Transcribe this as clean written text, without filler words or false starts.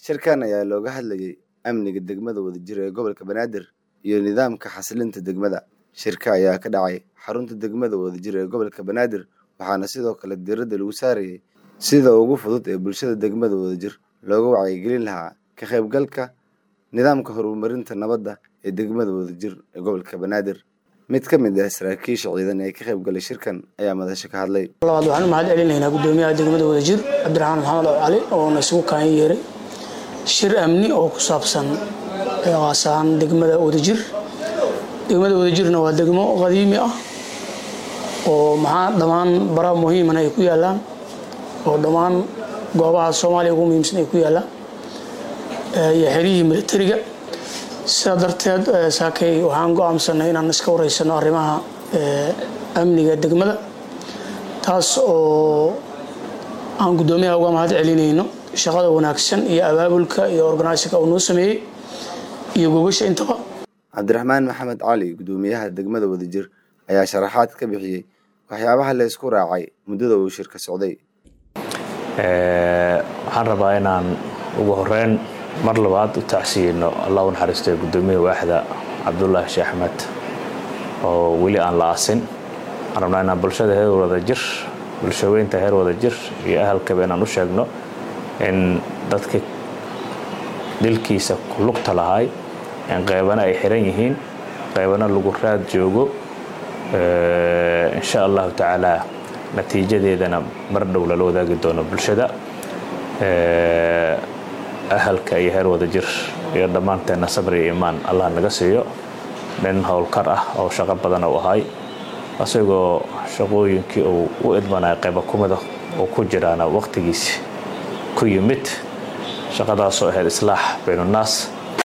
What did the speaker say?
shirkan ayaa looga hadlayay amniga degmada wadajir ee gobolka Banaadir iyo nidaamka xasilinta degmada. Shirka ayaa ka dhacay xarunta degmada wadajir ee gobolka Banaadir waxaana sidoo kale diiradda lagu saarayay sida ugu fudud ee bulshada degmada wadajir looga wacyigelin lahaa ka qaybgalka nidaamka horumarinta nabadda ee degmada wadajir ee gobolka Banaadir. mid ka mid ah saraakiisha ciidan ee ka qaybgalay shirkan ayaa madasha ka hadlay. waxaan mahad celinaynaa gudoomiyaha degmada wadajir Cabdiraxmaan Maxamed Cali oo isugu kaan yeeray shir amni oo ku saabsan waasan degmada wadajir. degmada wadajirna waa degmo qadiimi ah oo dhamaan bara muhiim ah ay ku yaalaan oo dhamaan goobaha Soomaaliya ugu muhiimsan ay ku yaalaan iyo xiriirka militariga. sida darteed saakay waxaan go'aansanay inaan iska wareysano arrimaha amniga degmada taas oo aan gudoomiyaha uga mahad celinayno shaqada wanaagsan iyo abaabulka iyo organization-ka uu noo sameeyay iyo gogasha intaba. Cabdiraxmaan Maxamed Cali gudoomiyaha degmada wadajir ayaa sharaxaad ka bixiyay waxyaabaha la isku raacay muddada uu shirka socday. waxaan rabaa inaan ugu horeyn mar labaad u tacsiyino Allah u naxariisto gudoomiyaha waaxda Cabdullaahi Sheekh Axmed oo weli aan la aasin. waxaan rabnaa inaan bulshada heer wadajir bulshadeynta heer wadajir iyo ahalka inaan u sheegno in dadka dilkiisa ku lugta lahaay in qaybana ay xiran yihiin qaybana lagu raad joogo insha Allah ta'ala natiijadeedana mar dhow la wadaagi doono bulshada ahalka iyo heer wadajir iyo dhamaanteena sabr iyo iimaan Allah naga siiyo nin hawlkar ah oo shaqo badan u ahay asagoo shaqooyinkii uu u idmanay qayb kumada oo ku jiraana waqtigiisa ku yimid shaqadaas oo ahayd islaax bayna naas